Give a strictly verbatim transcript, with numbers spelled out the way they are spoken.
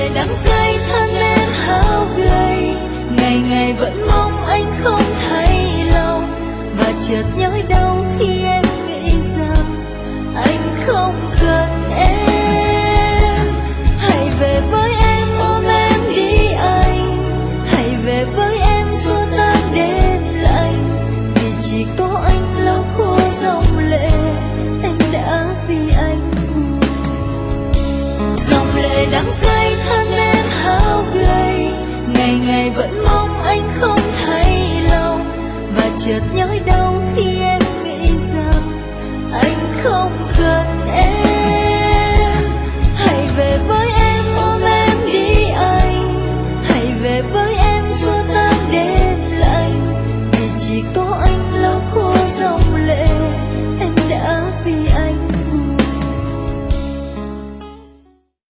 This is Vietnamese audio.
đắng cay thân em hao gầy, ngày ngày vẫn mong anh không thay lòng, và chợt nhói đau khi em nghĩ rằng anh không cần em. Hãy về với em, ôm em đi anh, hãy về với em xua tan đêm lạnh, vì chỉ có anh lau khô dòng lệ em đã vì anh buồn. Dòng lệ đắng cay